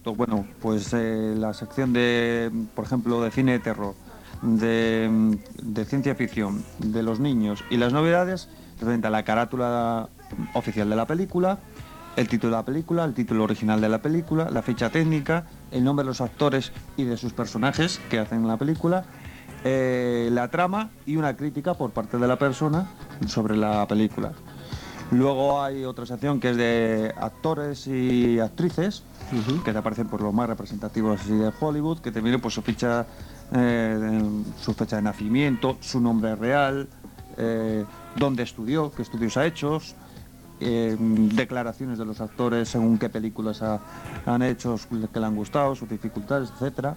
Bueno, pues la sección de, por ejemplo, de cine de terror, de ciencia ficción, de los niños y las novedades, presenta la carátula oficial de la película, el título de la película, el título original de la película, la ficha técnica, el nombre de los actores y de sus personajes que hacen la película, la trama y una crítica por parte de la persona sobre la película. Luego hay otra sección que es de actores y actrices, que te aparecen por los más representativos así de Hollywood, que te viene pues su fecha de nacimiento, su nombre real, dónde estudió, qué estudios ha hecho, declaraciones de los actores según qué películas han hecho, que le han gustado, sus dificultades, etcétera.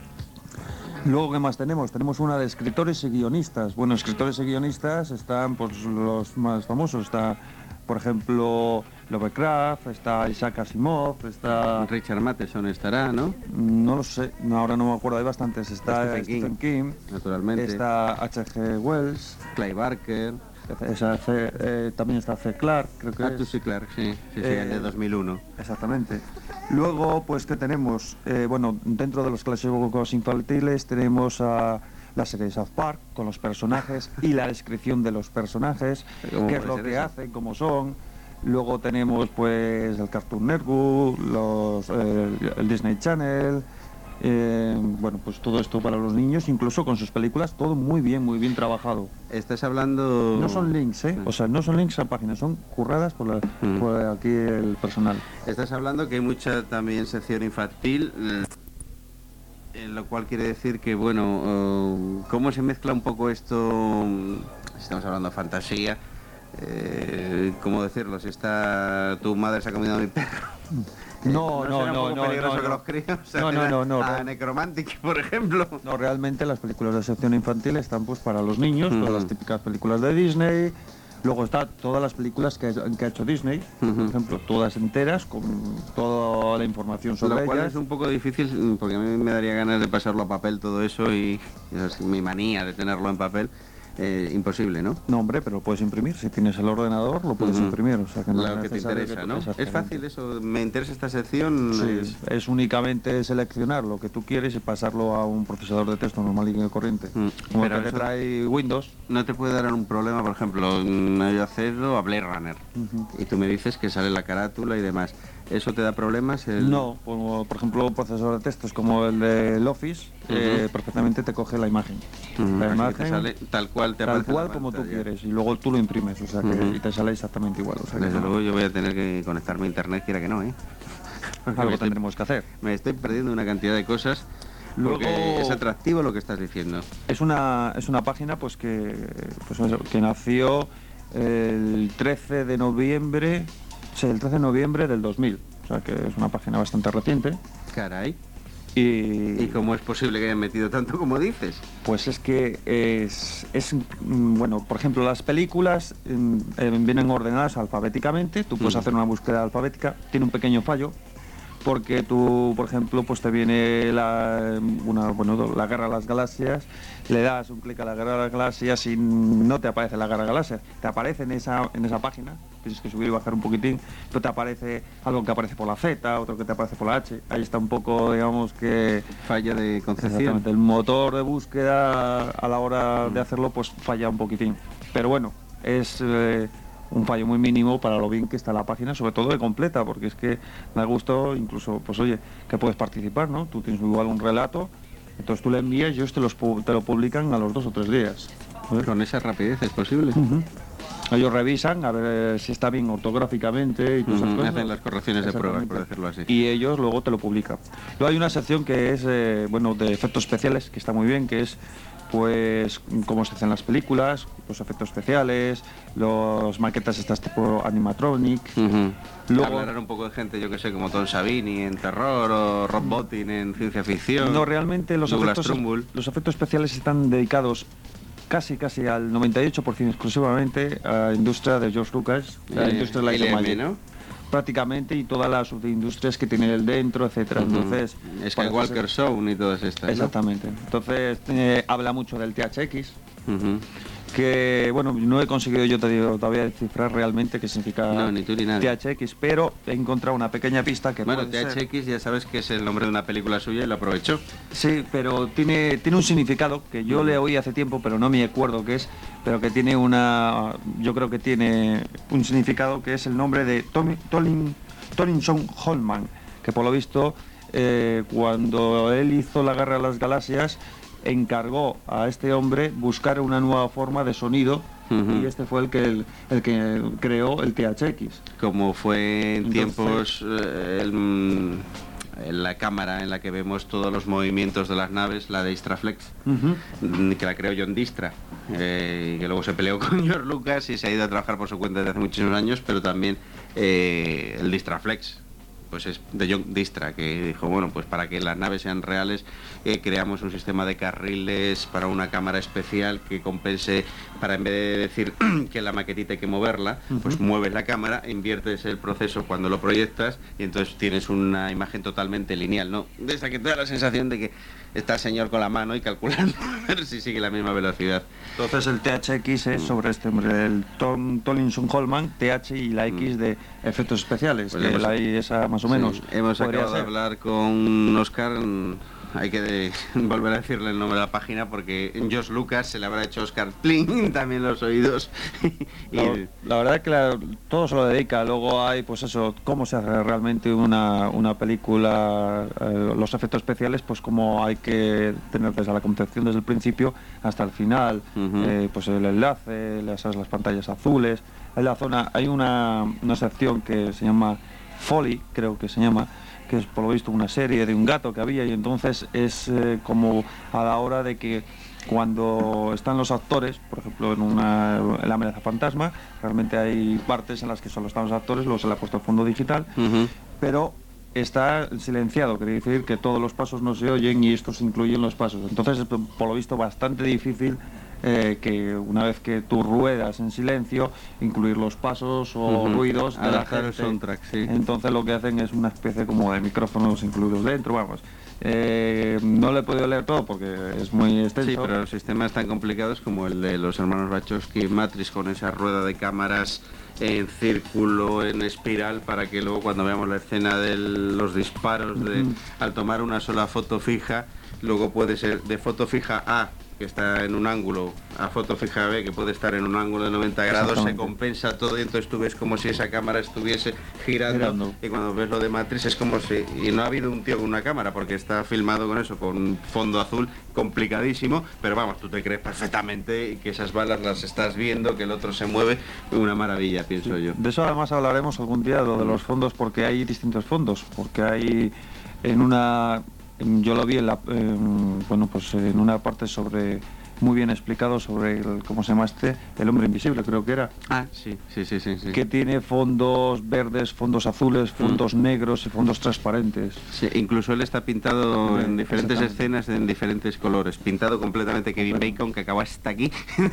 Luego, ¿qué más tenemos? Tenemos una de escritores y guionistas. Bueno, escritores y guionistas están pues los más famosos. Está, por ejemplo, Lovecraft, está Isaac Asimov, está... Richard Matheson estará, ¿no? No lo sé, ahora no me acuerdo, hay bastantes. Está Stephen King, naturalmente. Está H.G. Wells, Clive Barker. También está C. Clarke, creo que Arthur C. Clarke, sí, el de 2001. Exactamente. Luego, pues, ¿qué tenemos? Bueno, dentro de los clásicos infantiles tenemos a la serie de South Park, con los personajes y la descripción de los personajes, qué es lo que hacen, cómo son. Luego tenemos, pues, el Cartoon Network, el Disney Channel... bueno, pues todo esto para los niños, incluso con sus películas, todo muy bien trabajado. Estás hablando... No son links, o sea, no son links a páginas, son curradas por aquí el personal. Estás hablando que hay mucha también sección infantil, lo cual quiere decir que, bueno, ¿cómo se mezcla un poco esto? Estamos hablando de fantasía, ¿cómo decirlo? Si está tu madre se ha comido a mi perro. No. Que los críos, no. A Necromantic, por ejemplo. No, realmente las películas de sección infantil están pues para los niños, todas las típicas películas de Disney. Luego está todas las películas que ha hecho Disney, por ejemplo, todas enteras, con toda la información sobre ellas. Lo cual es un poco difícil, porque a mí me daría ganas de pasarlo a papel todo eso y es mi manía de tenerlo en papel. Imposible, ¿no? No, hombre, pero lo puedes imprimir. Si tienes el ordenador, lo puedes imprimir. O sea, que no lo que te interesa, ¿no? Es fácil eso. Me interesa esta sección. Sí, es únicamente seleccionar lo que tú quieres y pasarlo a un procesador de texto normal y corriente. Como pero el que te trae Windows. No te puede dar un problema, por ejemplo, yo accedo a Blade Runner y tú me dices que sale la carátula y demás. ¿Eso te da problemas? No, como por ejemplo un procesador de textos como el del Office, perfectamente te coge la imagen. La imagen te sale tal cual te aparece. Tal cual como tú quieres, y luego tú lo imprimes, o sea que y te sale exactamente igual. O sea, desde luego yo voy a tener que conectarme a internet, quiera que no, Algo tendremos que hacer. Me estoy perdiendo una cantidad de cosas. Luego es atractivo lo que estás diciendo. Es una página pues que nació el 13 de noviembre. Sí, el 13 de noviembre del 2000, o sea que es una página bastante reciente. Caray. ¿Y cómo es posible que hayan metido tanto como dices? Pues es que bueno, por ejemplo, las películas vienen ordenadas alfabéticamente, tú puedes hacer una búsqueda alfabética, tiene un pequeño fallo, porque tú, por ejemplo, pues te viene la Guerra de las Galaxias, le das un clic a la Guerra de las Galaxias y no te aparece la Guerra de las Galaxias, te aparece en esa página, tienes que subir y bajar un poquitín, pero te aparece algo que aparece por la Z, otro que te aparece por la H, ahí está un poco, digamos que... Falla de concepción. Exactamente, el motor de búsqueda a la hora de hacerlo pues falla un poquitín, pero bueno, es... un fallo muy mínimo para lo bien que está la página, sobre todo de completa, porque es que da gusto, incluso, pues oye, que puedes participar, ¿no? Tú tienes igual un relato, entonces tú le envías y ellos te lo publican a los 2 o 3 días. ¿Con esa rapidez es posible? Ellos revisan a ver si está bien ortográficamente y todas esas cosas. Hacen las correcciones de pruebas, por decirlo así. Y ellos luego te lo publican. Luego hay una sección que es, de efectos especiales, que está muy bien, que es pues cómo se hacen las películas, los efectos especiales, los maquetas estas tipo animatronic. Luego hablar un poco de gente, yo que sé, como Tom Savini en terror o Rob Bottin en ciencia ficción. No, realmente los efectos especiales están dedicados casi al 98% exclusivamente a la industria de George Lucas, la industria de la Light Magic, ¿no? Prácticamente, y todas las subindustrias que tiene él dentro, etcétera. Entonces, Skywalker Zone y todas estas, exactamente, ¿no? Entonces habla mucho del THX. que, bueno, no he conseguido yo todavía descifrar realmente qué significa No, ni tú ni nadie. THX, pero he encontrado una pequeña pista que Bueno, puede ser. THX ya sabes que es el nombre de una película suya y lo aprovechó. Sí, pero tiene un significado que yo le oí hace tiempo, pero no me acuerdo qué es, pero que tiene yo creo que tiene un significado que es el nombre de Tolinson Holman, que por lo visto, cuando él hizo la Guerra de las Galaxias, encargó a este hombre buscar una nueva forma de sonido. Y este fue el que creó el THX. Como fue en Entonces, tiempos en la cámara en la que vemos todos los movimientos de las naves, la de Distraflex, que la creó John Distra, y que luego se peleó con George Lucas y se ha ido a trabajar por su cuenta desde hace muchísimos años, pero también el Distraflex pues es de John Distra, que dijo, bueno, pues para que las naves sean reales, creamos un sistema de carriles para una cámara especial que compense, para en vez de decir que la maquetita hay que moverla, pues mueves la cámara, inviertes el proceso cuando lo proyectas y entonces tienes una imagen totalmente lineal, ¿no? De esa que te da la sensación de que está el señor con la mano y calculando a ver si sigue la misma velocidad. Entonces el THX es sobre este hombre, el Tolinson Holman, TH y la X de efectos especiales, Pues que la I esa más o menos. Sí, hemos acabado de hablar con Oscar, hay que volver a decirle el nombre de la página porque en George Lucas se le habrá hecho Oscar Pling también los oídos. La verdad es que todo se lo dedica. Luego hay, pues eso, cómo se hace realmente una película, los efectos especiales, pues como hay que tener desde la concepción desde el principio hasta el final, pues el enlace, las pantallas azules. En la zona hay una sección que se llama Foley, creo que se llama, que es por lo visto una serie de un gato que había, y entonces es como a la hora de que cuando están los actores, por ejemplo en La amenaza fantasma, realmente hay partes en las que solo están los actores, luego se le ha puesto el fondo digital, pero está silenciado, quiere decir que todos los pasos no se oyen y estos incluyen los pasos. Entonces es por lo visto bastante difícil que una vez que tú ruedas en silencio, incluir los pasos o ruidos de la gente. El soundtrack, sí. Entonces lo que hacen es una especie como de micrófonos incluidos dentro, vamos. No le he podido leer todo porque es muy extenso. Sí, pero los sistemas tan complicados como el de los hermanos Wachowski Matrix, con esa rueda de cámaras en círculo, en espiral, para que luego cuando veamos la escena de los disparos, al tomar una sola foto fija, luego puede ser de foto fija A, que está en un ángulo, a foto fija B, que puede estar en un ángulo de 90 grados, se compensa todo y entonces tú ves como si esa cámara estuviese girando. Y cuando ves lo de Matrix es como si... Y no ha habido un tío con una cámara, porque está filmado con eso, con fondo azul, complicadísimo, pero vamos, tú te crees perfectamente que esas balas las estás viendo, que el otro se mueve, una maravilla, pienso yo. De eso además hablaremos algún día, lo de los fondos, porque hay distintos fondos, porque hay en una... Yo lo vi bueno, pues en una parte sobre, muy bien explicado sobre ¿cómo se llama el hombre invisible, creo que era. Ah, sí. Que tiene fondos verdes, fondos azules, fondos negros y fondos transparentes. Sí, incluso él está pintado en diferentes escenas, en diferentes colores. Pintado completamente Kevin Bacon, que acaba hasta aquí.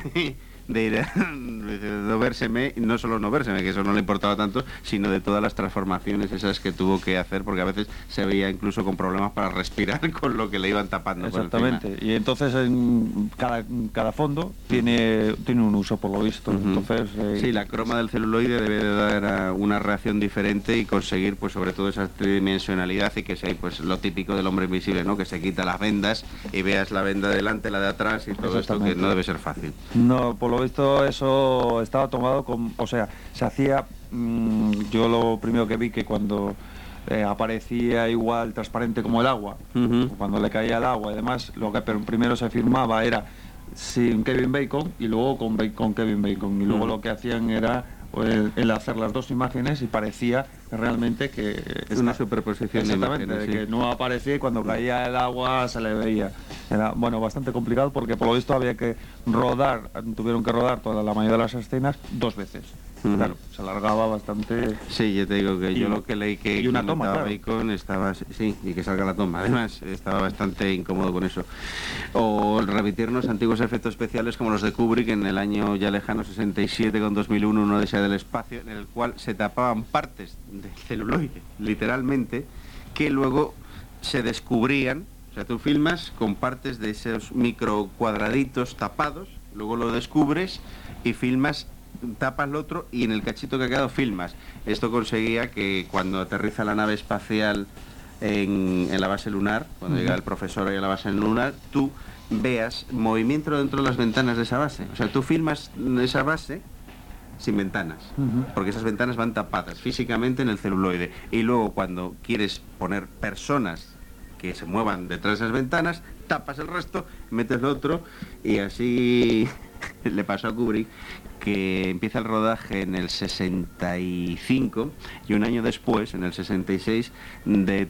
de no vérseme, no solo no vérseme, que eso no le importaba tanto, sino de todas las transformaciones esas que tuvo que hacer, porque a veces se veía incluso con problemas para respirar con lo que le iban tapando. Exactamente, y entonces en cada fondo tiene un uso, por lo visto. Entonces, sí, la croma del celuloide debe de dar una reacción diferente y conseguir, pues sobre todo esa tridimensionalidad, y que sea pues lo típico del hombre invisible, ¿no? Que se quita las vendas y veas la venda de delante, la de atrás y todo esto, que no debe ser fácil. No, por lo visto eso estaba tomado o sea, se hacía, yo lo primero que vi que cuando aparecía igual transparente como el agua, cuando le caía el agua y demás, lo que primero se firmaba era sin Kevin Bacon y luego con Kevin Bacon, y luego lo que hacían era el hacer las dos imágenes y parecía realmente que es una superposición de imágenes, de que no aparecía y cuando caía el agua se le veía. Era, bueno, bastante complicado porque por lo visto tuvieron que rodar toda la mayoría de las escenas 2 veces. Claro, se alargaba bastante. Sí, yo te digo que yo lo que leí que una toma, claro. Bacon estaba, sí, y que salga la toma. Además, estaba bastante incómodo con eso. O remitirnos a antiguos efectos especiales como los de Kubrick en el año ya lejano 67 con 2001, una odisea del espacio, en el cual se tapaban partes del celuloide, literalmente, que luego se descubrían. O sea, tú filmas con partes de esos micro cuadraditos tapados luego lo descubres y filmas, tapas lo otro y en el cachito que ha quedado filmas. Esto conseguía que cuando aterriza la nave espacial en la base lunar, cuando llega el profesor ahí a la base lunar, tú veas movimiento dentro de las ventanas de esa base. O sea, tú filmas esa base sin ventanas, porque esas ventanas van tapadas físicamente en el celuloide. Y luego cuando quieres poner personas que se muevan detrás de esas ventanas, tapas el resto, metes lo otro, y así le pasó a Kubrick, que empieza el rodaje en el 65 y un año después, en el 66, de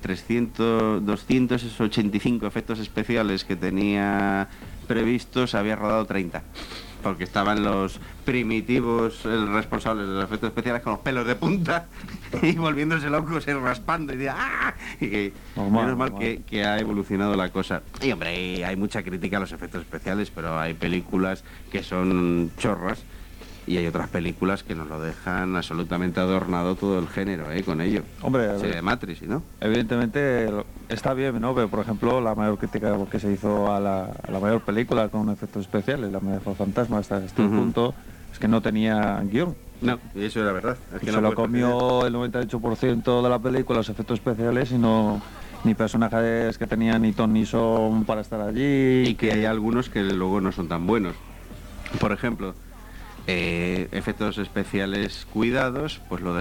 285 efectos especiales que tenía previstos, había rodado 30. Porque estaban los primitivos responsables de los efectos especiales con los pelos de punta y volviéndose locos y raspando y ¡ah! Y que, menos mal que ha evolucionado la cosa. Y hombre, hay mucha crítica a los efectos especiales, pero hay películas que son chorras y hay otras películas que nos lo dejan absolutamente adornado todo el género, con ello. Hombre, serie de Matrix, ¿no? Evidentemente está bien, ¿no? Pero por ejemplo, la mayor crítica que se hizo a la mayor película con efectos especiales, la Amenaza Fantasma, hasta este punto, es que no tenía guión. No, y eso era verdad. Es que se lo comió el 98% de la película, los efectos especiales, y no ni personajes que tenían ni ton ni son para estar allí. Y que hay algunos que luego no son tan buenos. Por ejemplo, efectos especiales cuidados, pues lo de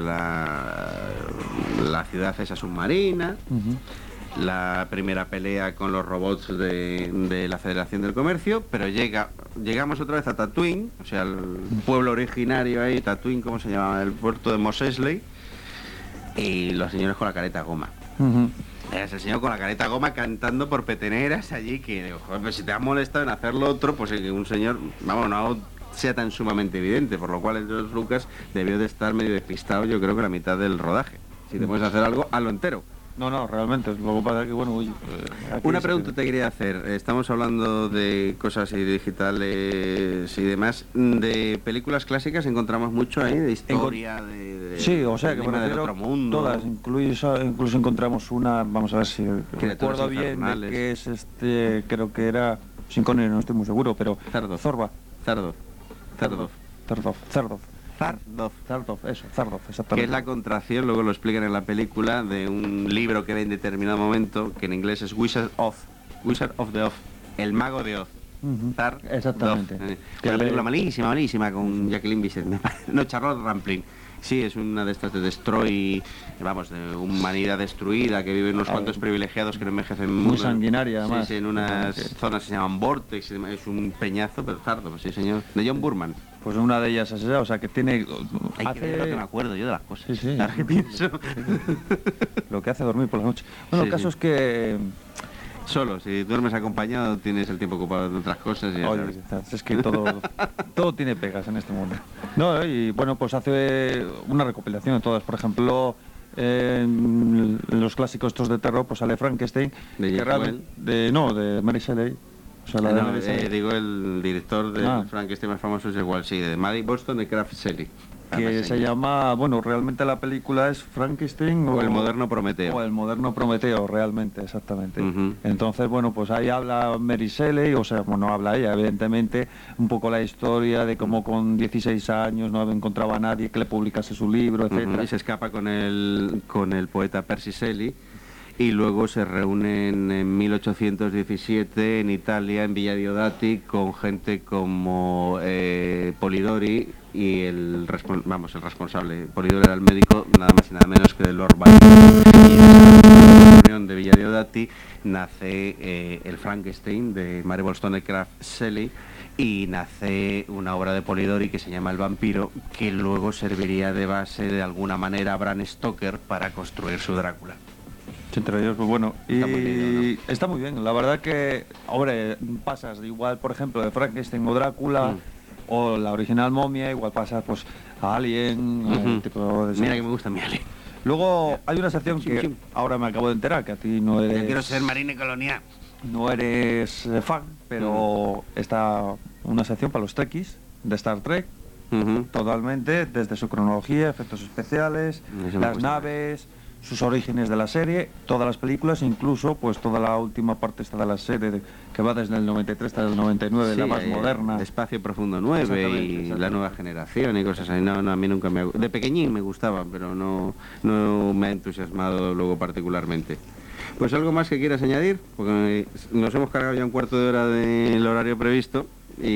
la ciudad esa submarina, la primera pelea con los robots de la Federación del Comercio, pero llegamos otra vez a Tatooine, o sea, el pueblo originario ahí, Tatooine, ¿cómo se llama? El puerto de Mos Eisley, y los señores con la careta goma. Es el señor con la careta goma cantando por peteneras allí, que, joder, pues si te ha molestado en hacer lo otro, pues un señor, vamos, no sea tan sumamente evidente, por lo cual el George Lucas debió de estar medio despistado, yo creo que la mitad del rodaje. Si te puedes hacer algo, hazlo entero. No, realmente, lo que pasa es que, bueno... Una pregunta te quería hacer, estamos hablando de cosas digitales y demás, de películas clásicas encontramos mucho ahí, de historia, sí, o sea, que me refiero otro mundo. Todas, incluso encontramos una, vamos a ver si recuerdo bien, de que es creo que era, sin Connery, no estoy muy seguro, pero... Zardoz, exactamente. Que es la contracción, luego lo explican en la película, de un libro que ve en determinado momento, que en inglés es Wizard of the Oz, el mago de Oz. Exactamente. Una película malísima con Jacqueline Bisset, no, Charlotte Rampling. Sí, es una de estas de Destroy, vamos, de humanidad destruida, que viven unos cuantos privilegiados que no envejecen mucho. Muy sanguinaria, además. Sí, en unas zonas que se llaman Vortex, es un peñazo, pero zardo, pues sí, señor. De John Burman. Pues una de ellas es esa, o sea, que tiene... Hay que ver lo que me acuerdo yo de las cosas. Sí. Ahora que pienso. Lo que hace dormir por la noche. Bueno, el caso es que... Solo, si duermes acompañado tienes el tiempo ocupado en otras cosas. Oye, es que todo tiene pegas en este mundo. No, y bueno, pues hace una recopilación de todas. Por ejemplo, en los clásicos estos de terror, pues sale Frankenstein. De Mary Shelley. O sea, digo, el director de Frankenstein más famoso es igual, sí, de Mary Boston de Craft Shelley. Que se llama, bueno, realmente la película es Frankenstein o el moderno Prometeo. O el moderno Prometeo, realmente, exactamente. Entonces, bueno, pues ahí habla Mary Shelley, o sea, bueno, habla ella, evidentemente, un poco la historia de cómo con 16 años no encontraba a nadie que le publicase su libro, etcétera. Y se escapa con el poeta Percy Shelley. Y luego se reúnen en 1817 en Italia, en Villa Diodati, con gente como Polidori y el responsable. Polidori era el médico, nada más y nada menos que de Lord Byron. Y en esa reunión de Villa Diodati nace el Frankenstein de Mary Wollstonecraft Shelley, y nace una obra de Polidori que se llama El vampiro, que luego serviría de base de alguna manera a Bram Stoker para construir su Drácula. Entre ellos, pues bueno, está muy bien, ¿no? Está muy bien, la verdad que, hombre, pasas igual, por ejemplo, de Frankenstein o Drácula, o la original Momia, igual pasas pues a Alien, tipo de... Mira que me gusta mi Alien. Luego hay una sección que ahora me acabo de enterar, que a ti no eres... Yo quiero ser marine colonial. No eres fan, pero está una sección para los trekkies de Star Trek, totalmente, desde su cronología, efectos especiales, las naves... sus orígenes de la serie, todas las películas, incluso pues toda la última parte esta de la serie que va desde el 93 hasta el 99, Sí, la más moderna. Espacio Profundo 9 y la nueva generación y cosas así. No, a mí nunca de pequeñín me gustaba, pero no me ha entusiasmado luego particularmente. Pues algo más que quieras añadir, porque nos hemos cargado ya un cuarto de hora del horario previsto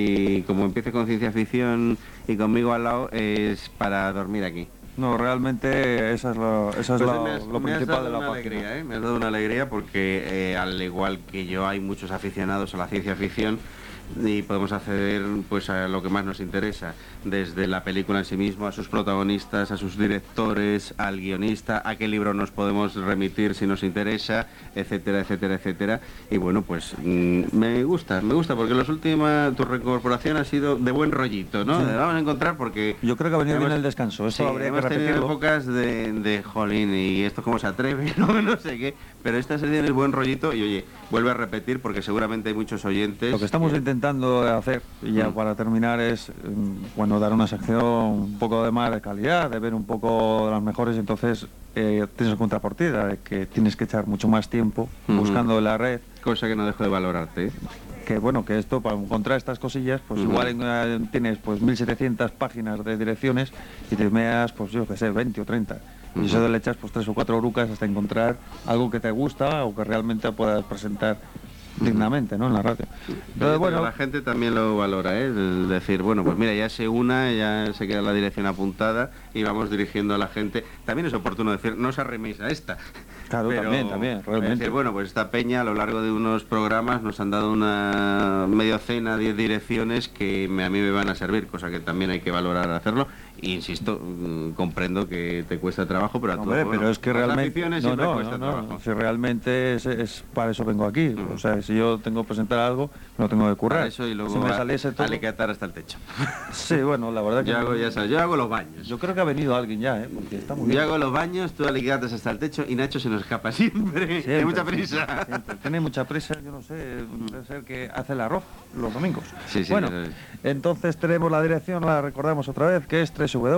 y como empiece con ciencia ficción y conmigo al lado es para dormir aquí. No, realmente esa es lo principal de la página. Alegría, me has dado una alegría porque al igual que yo hay muchos aficionados a la ciencia ficción y podemos acceder pues a lo que más nos interesa, desde la película en sí mismo, a sus protagonistas, a sus directores, al guionista, a qué libro nos podemos remitir si nos interesa, etcétera, etcétera, etcétera. Y bueno, pues me gusta porque los últimos tu reincorporación ha sido de buen rollito, ¿no? Sí. Vamos a encontrar porque yo creo que ha venido bien el descanso. Eso sí, habría que hemos tenido repetirlo. épocas de jolín y esto cómo se atreve, no sé qué, pero esta serie es buen rollito y oye, vuelve a repetir porque seguramente hay muchos oyentes. Lo que estamos intentando hacer, y ya para terminar, es bueno, dar una sección un poco de más de calidad, de ver un poco de las mejores. Entonces tienes contrapartida de que tienes que echar mucho más tiempo buscando en la red, cosa que no dejo de valorarte, ¿eh? Que bueno, que esto para encontrar estas cosillas, pues igual tienes pues 1700 páginas de direcciones y te meas, pues yo que sé, 20 o 30. Y eso le echas pues 3 o 4 orucas hasta encontrar algo que te gusta o que realmente puedas presentar dignamente, ¿no? En la radio. Entonces, bueno, la gente también lo valora, ¿eh? El decir, bueno, pues mira, ya ya se queda la dirección apuntada y vamos dirigiendo a la gente. También es oportuno decir, no os arreméis a esta. Claro, pero, también, realmente. Decir, bueno, pues esta peña a lo largo de unos programas nos han dado una media cena, 10 direcciones que a mí me van a servir, cosa que también hay que valorar hacerlo. Y insisto, comprendo que te cuesta trabajo, pero a hombre, todos, pero es que realmente cuesta trabajo. Si realmente es para eso vengo aquí. O sea, si yo tengo que presentar algo, me lo tengo que currar. Para eso y luego si me saliese todo... alicatar hasta el techo. Sí, bueno, la verdad que... yo hago los baños. Yo creo que ha venido alguien ya, porque está muy bien. Yo hago los baños, tú alicatas hasta el techo y Nacho se nos escapa siempre. Tiene mucha prisa. Siempre. Tiene mucha prisa, yo no sé, debe ser que hace el arroz los domingos. Sí, bueno, entonces tenemos la dirección, la recordamos otra vez, que es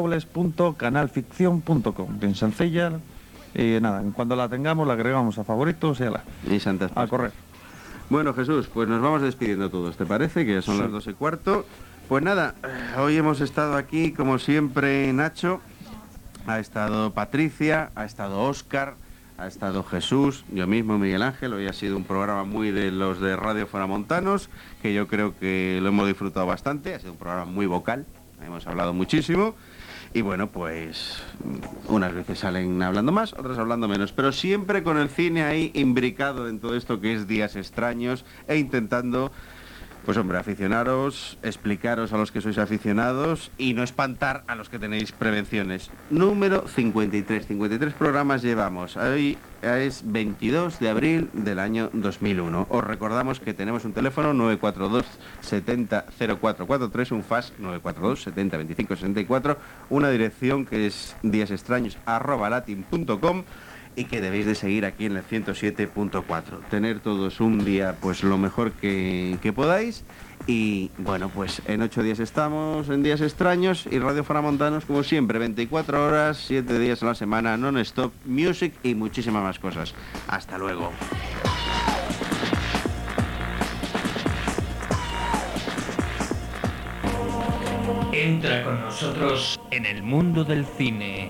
www.canalficcion.com. Bien sencilla. Y nada, cuando la tengamos la agregamos a favoritos y a correr. Bueno, Jesús, pues nos vamos despidiendo todos, ¿te parece? Que ya son las 2:15. Pues nada, hoy hemos estado aquí, como siempre, Nacho, ha estado Patricia, ha estado Óscar, ha estado Jesús, yo mismo, Miguel Ángel. Hoy ha sido un programa muy de los de Radio Foramontanos, que yo creo que lo hemos disfrutado bastante. Ha sido un programa muy vocal, hemos hablado muchísimo. Y bueno, pues unas veces salen hablando más, otras hablando menos, pero siempre con el cine ahí imbricado en todo esto que es Días Extraños e intentando, pues hombre, aficionaros, explicaros a los que sois aficionados y no espantar a los que tenéis prevenciones. Número 53, 53 programas llevamos. Hoy es 22 de abril del año 2001. Os recordamos que tenemos un teléfono 942 70 0443, un fax 942 70 25 64, una dirección que es díasextraños@latin.com y que debéis de seguir aquí en el 107.4. Tener todos un día pues lo mejor que podáis. Y bueno, pues en 8 días estamos en Días Extraños y Radio Foramontanos, como siempre, 24 horas, 7 días a la semana, non-stop, music y muchísimas más cosas. Hasta luego. Entra con nosotros en el mundo del cine.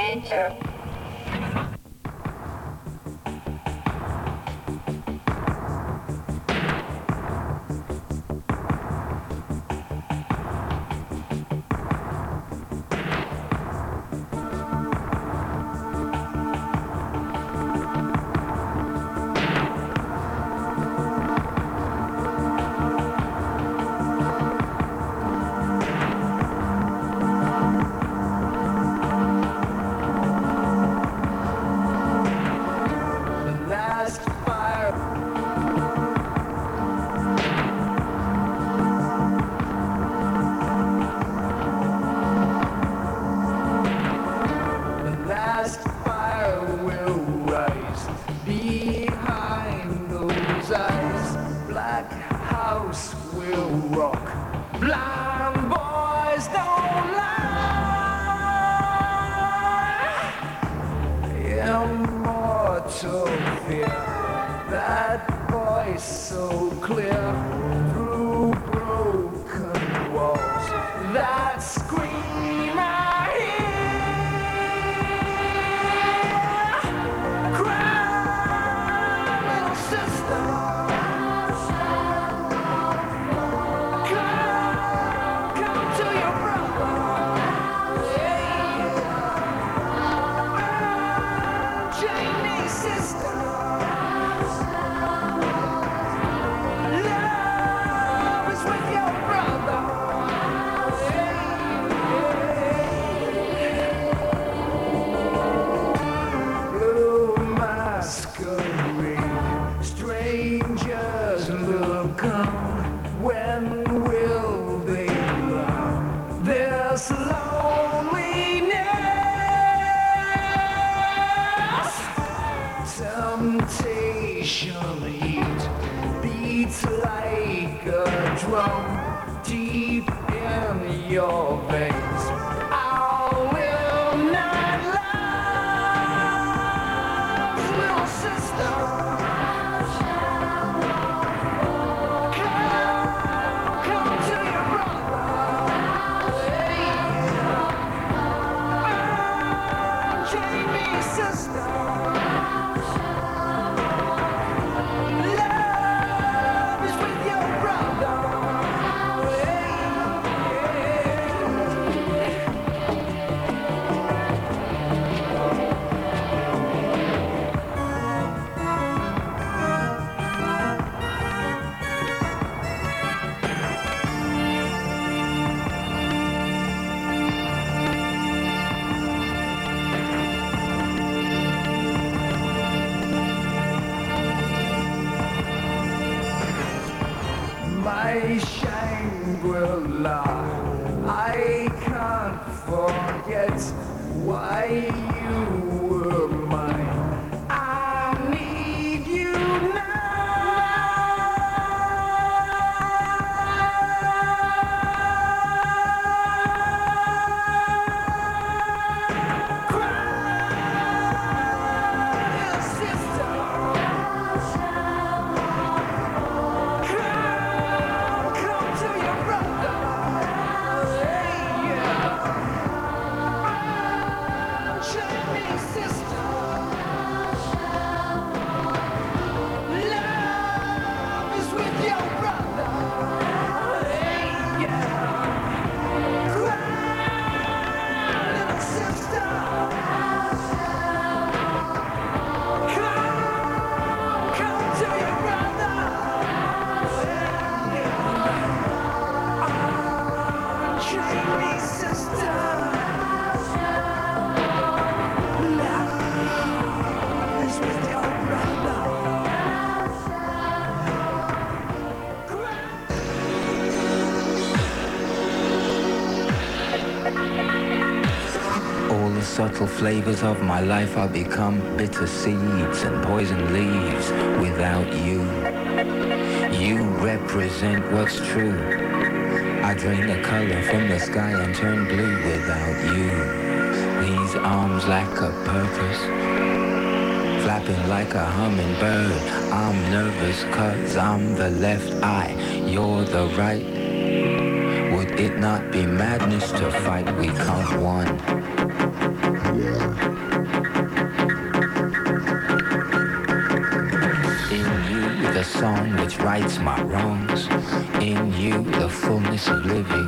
More Subtle flavors of my life are become bitter seeds and poison leaves without you. You represent what's true. I drain the color from the sky and turn blue without you. These arms lack a purpose, flapping like a hummingbird. I'm nervous 'cause I'm the left eye, you're the right. Would it not be madness to fight? We count one. In you, the song which rights my wrongs. In you, the fullness of living.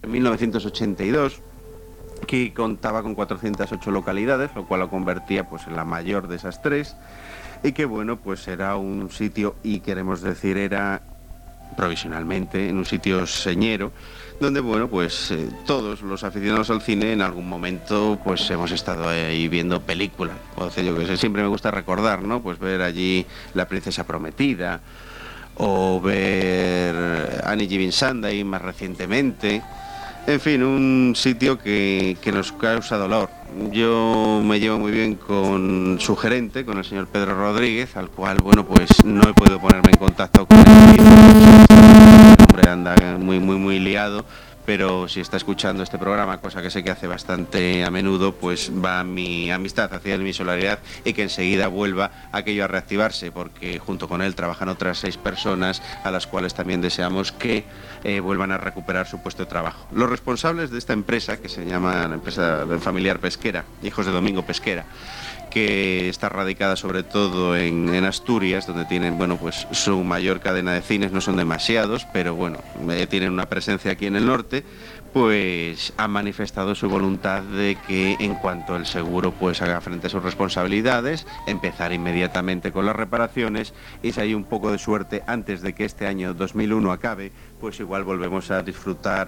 en 1982, que contaba con 408 localidades, lo cual lo convertía pues en la mayor de esas tres, y que bueno, pues era un sitio, y queremos decir, era provisionalmente en un sitio señero, donde bueno, pues todos los aficionados al cine en algún momento pues hemos estado ahí viendo películas. O sea, yo que sé, siempre me gusta recordar, ¿no? Pues ver allí La princesa prometida, o ver Annie Gibbon Sunday más recientemente. En fin, un sitio que nos causa dolor. Yo me llevo muy bien con su gerente, con el señor Pedro Rodríguez, al cual, bueno, pues no he podido ponerme en contacto con él. El hombre anda muy liado, pero si está escuchando este programa, cosa que sé que hace bastante a menudo, pues va mi amistad hacia él, mi solidaridad, y que enseguida vuelva aquello a reactivarse, porque junto con él trabajan otras 6 personas a las cuales también deseamos que vuelvan a recuperar su puesto de trabajo. Los responsables de esta empresa, que se llama la empresa familiar pesquera, Hijos de Domingo Pesquera, que está radicada sobre todo en Asturias, donde tienen, bueno, pues su mayor cadena de cines, no son demasiados, pero bueno, tienen una presencia aquí en el norte, pues han manifestado su voluntad de que en cuanto el seguro pues haga frente a sus responsabilidades, empezar inmediatamente con las reparaciones, y si hay un poco de suerte antes de que este año 2001 acabe, pues igual volvemos a disfrutar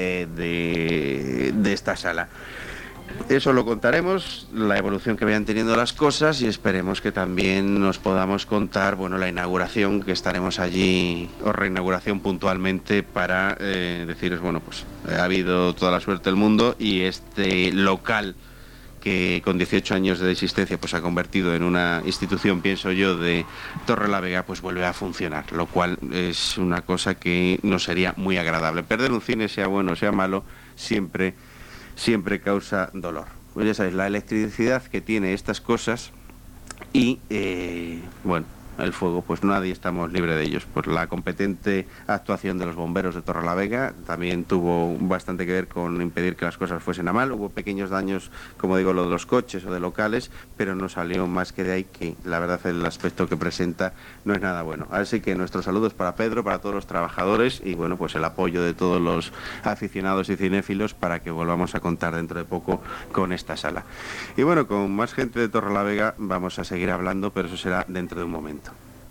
de esta sala. Eso lo contaremos, la evolución que vayan teniendo las cosas, y esperemos que también nos podamos contar, bueno, la inauguración, que estaremos allí, o reinauguración puntualmente, para deciros, bueno, pues ha habido toda la suerte del mundo, y este local que con 18 años de existencia pues ha convertido en una institución, pienso yo, de Torrelavega, pues vuelve a funcionar, lo cual es una cosa que nos sería muy agradable. Perder un cine, sea bueno o sea malo, siempre causa dolor. Pues ya sabéis, la electricidad que tiene estas cosas, y bueno, el fuego, pues nadie estamos libre de ellos. Pues la competente actuación de los bomberos de Torrelavega también tuvo bastante que ver con impedir que las cosas fuesen a mal. Hubo pequeños daños, como digo, lo de los coches o de locales, pero no salió más que de ahí, que la verdad el aspecto que presenta no es nada bueno. Así que nuestros saludos para Pedro, para todos los trabajadores, y bueno, pues el apoyo de todos los aficionados y cinéfilos para que volvamos a contar dentro de poco con esta sala. Y bueno, con más gente de Torrelavega vamos a seguir hablando, pero eso será dentro de un momento.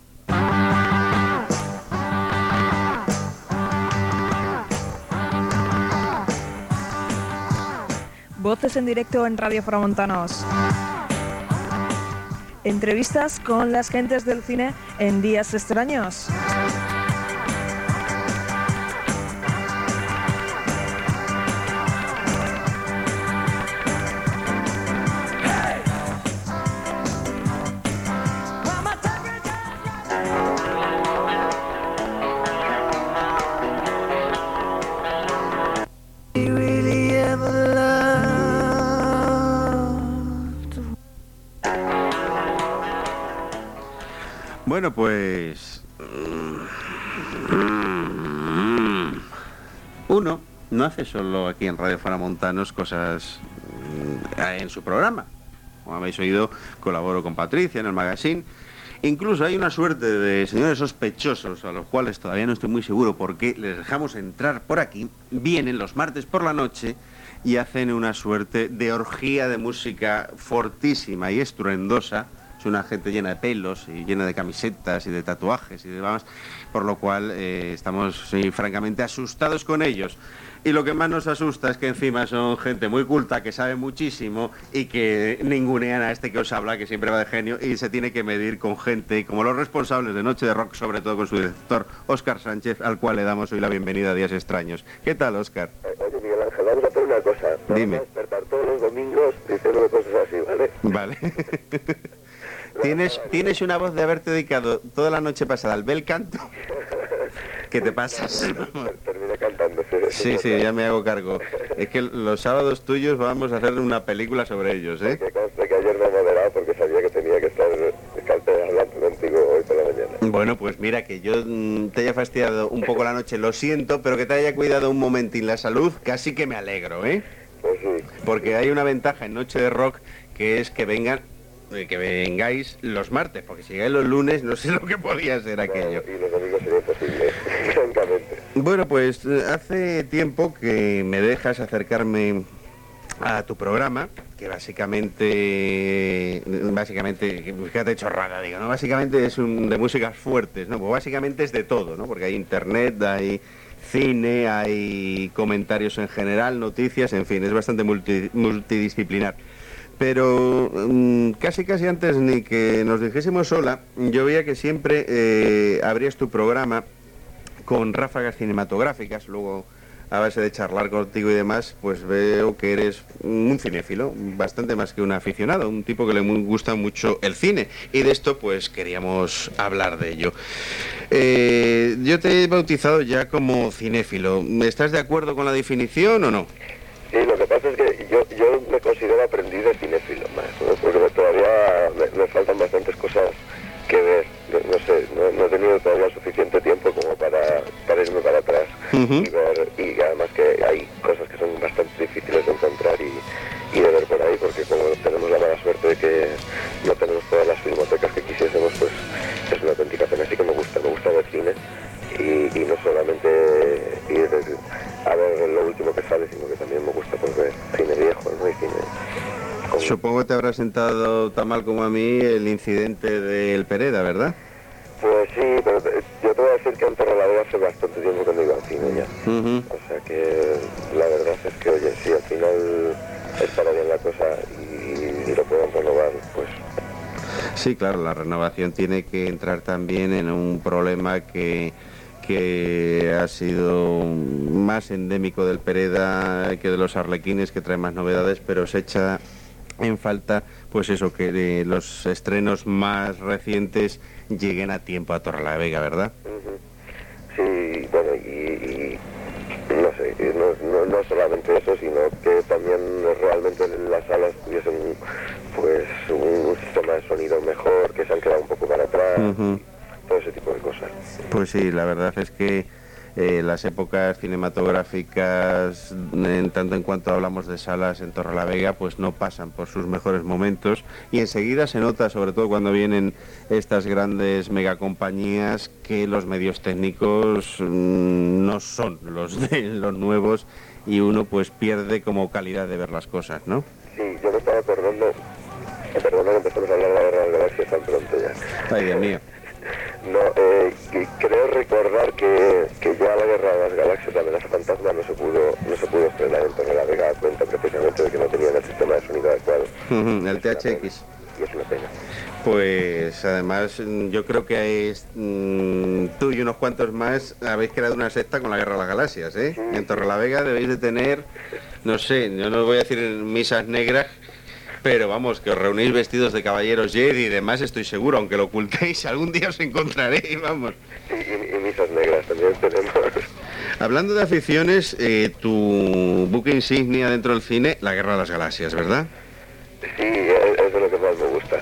Voces en directo en Radio Framontanos. Entrevistas con las gentes del cine en días extraños. Bueno, pues uno no hace solo aquí en Radio Faramontanos cosas en su programa. Como habéis oído, colaboro con Patricia en el magazine. Incluso hay una suerte de señores sospechosos, a los cuales todavía no estoy muy seguro por qué les dejamos entrar por aquí. Vienen los martes por la noche y hacen una suerte de orgía de música fortísima y estruendosa. Es una gente llena de pelos y llena de camisetas y de tatuajes y demás, por lo cual estamos francamente asustados con ellos. Y lo que más nos asusta es que encima son gente muy culta, que sabe muchísimo y que ningunean a este que os habla, que siempre va de genio, y se tiene que medir con gente como los responsables de Noche de Rock, sobre todo con su director Óscar Sánchez, al cual le damos hoy la bienvenida a Días Extraños. ¿Qué tal, Óscar? Oye, Miguel Ángel, vamos a hacer una cosa. Dime. Vamos a despertar todos los domingos diciendo cosas así, ¿vale? Vale. ¿Tienes una voz de haberte dedicado toda la noche pasada al bel canto? ¿Qué te pasas? Terminé cantando, sí. Sí, ya me hago cargo. Es que los sábados tuyos vamos a hacer una película sobre ellos, ¿eh? Que conste que ayer me he moderado porque sabía que tenía que estar hablando contigo hoy por la mañana. Bueno, pues mira, que yo te haya fastidiado un poco la noche, lo siento, pero que te haya cuidado un momentín la salud, casi que me alegro, ¿eh? Pues sí. Porque hay una ventaja en Noche de Rock, que es que vengáis los martes, porque si llegáis los lunes no sé lo que podía ser aquello. Y los domingos sería imposible, francamente. Bueno, pues hace tiempo que me dejas acercarme a tu programa, que básicamente, fíjate chorrada, digo, ¿no? Básicamente es de músicas fuertes, ¿no? Pues básicamente es de todo, ¿no? Porque hay internet, hay cine, hay comentarios en general, noticias, en fin, es bastante multidisciplinar. Pero casi antes ni que nos dijésemos hola, yo veía que siempre abrías tu programa con ráfagas cinematográficas. Luego, a base de charlar contigo y demás, pues veo que eres un cinéfilo, bastante más que un aficionado, un tipo que le gusta mucho el cine. Y de esto pues queríamos hablar de ello. Yo te he bautizado ya como cinéfilo. ¿Estás de acuerdo con la definición o no? Sí, lo que pasa es que yo me considero aprendiz de cinéfilo más, ¿no? Porque todavía me faltan bastantes cosas que ver. No sé, no he tenido todavía suficiente tiempo como para irme para atrás y ver, y además que hay cosas que son bastante difíciles de encontrar y de ver por ahí, porque como tenemos la mala suerte de que no tenemos todas las filmotecas que quisiésemos, pues es una auténtica pena. Así que me gusta ver cine y no solamente ir a ver lo último que sale, sino que también me gusta pues ver cine viejo, ¿no? Y cine... Supongo que te habrá sentado tan mal como a mí el incidente del Pereda, ¿verdad? Pues sí, pero yo te voy a decir que en Torrelavega hace bastante tiempo que no iba al cine ya. O sea que la verdad es que, oye, si al final está bien la cosa y lo puedan renovar, pues... Sí, claro, la renovación tiene que entrar también en un problema que ha sido más endémico del Pereda que de los Arlequines, que trae más novedades, pero se echa en falta, pues eso, que los estrenos más recientes lleguen a tiempo a Torrelavega, ¿verdad? Sí, bueno, y no sé, no solamente eso, sino que también realmente las salas tuviesen pues un sistema de sonido mejor, que se han quedado un poco para atrás, todo ese tipo de cosas. Pues sí, la verdad es que las épocas cinematográficas, tanto en cuanto hablamos de salas en Torrelavega, pues no pasan por sus mejores momentos, y enseguida se nota, sobre todo cuando vienen estas grandes megacompañías, que los medios técnicos no son los de los nuevos, y uno pues pierde como calidad de ver las cosas, ¿no? Sí, yo me estaba acordando, perdona que empezamos a hablar de la Guerra de las Galaxias tan pronto ya. Ay, Dios mío. No, creo recordar que ya la Guerra de las Galaxias, la amenaza fantasma, no se pudo estrenar en Torrelavega, a cuenta precisamente de que no tenían el sistema de sonido adecuado. El THX. Y es una pena. Pues además yo creo que tú y unos cuantos más habéis creado una secta con la Guerra de las Galaxias, ¿eh? En Torrelavega debéis de tener, no sé, yo no os voy a decir misas negras, pero vamos, que os reunís vestidos de caballeros Jedi y demás, estoy seguro, aunque lo ocultéis, algún día os encontraréis, vamos. Y misas negras también tenemos. Hablando de aficiones, tu buque insignia dentro del cine, la Guerra de las Galaxias, ¿verdad? Sí, es de lo que más me gusta.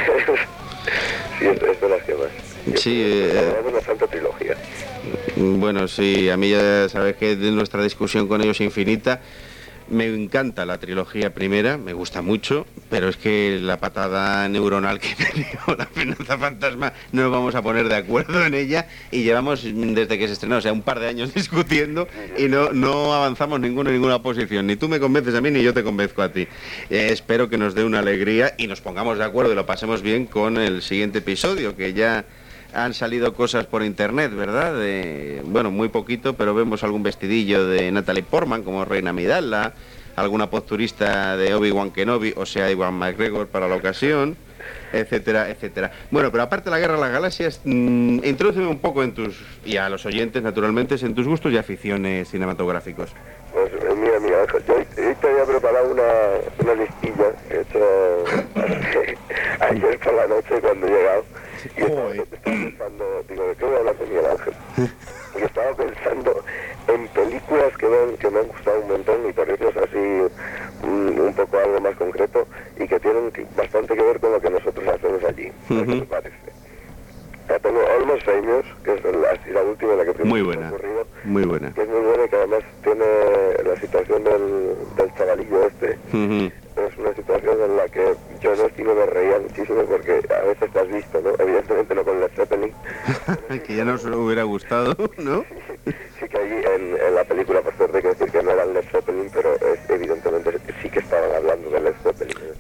Sí, es de las que más. Sí, es una santa trilogía. Bueno, sí, a mí ya sabes que nuestra discusión con ellos es infinita. Me encanta la trilogía primera, me gusta mucho, pero es que la patada neuronal que me dio la amenaza fantasma, no nos vamos a poner de acuerdo en ella, y llevamos desde que se estrenó, o sea, un par de años discutiendo y no avanzamos ninguno en ninguna posición. Ni tú me convences a mí, ni yo te convenzco a ti. Espero que nos dé una alegría y nos pongamos de acuerdo y lo pasemos bien con el siguiente episodio, que ya han salido cosas por internet, ¿verdad? Bueno, muy poquito, pero vemos algún vestidillo de Natalie Portman como Reina Amidala, alguna posturista de Obi-Wan Kenobi, o sea, Iwan McGregor para la ocasión, etcétera, etcétera. Bueno, pero aparte de la Guerra de las Galaxias, introdúceme un poco y a los oyentes, naturalmente, en tus gustos y aficiones cinematográficos. Pues mira, Ángel, yo te había preparado una listilla que he hecho ayer por la noche cuando he llegado. Y estaba pensando, digo, ¿de qué voy a hablar con Miguel Ángel? Y estaba pensando en películas que me han gustado un montón y películas así un poco algo más concreto y que tienen bastante que ver con lo que nosotros hacemos allí. ¿Qué me parece? Ya tengo Almost Famous, que es la última en la que primero muy buena, ocurrido, muy buena. Que es muy buena y que además tiene la situación del chavalillo este. Es una situación en la que yo en el cine me reía muchísimo porque a veces te has visto, ¿no? Evidentemente no con Led Zeppelin. Que ya nos hubiera gustado, ¿no? Sí, que allí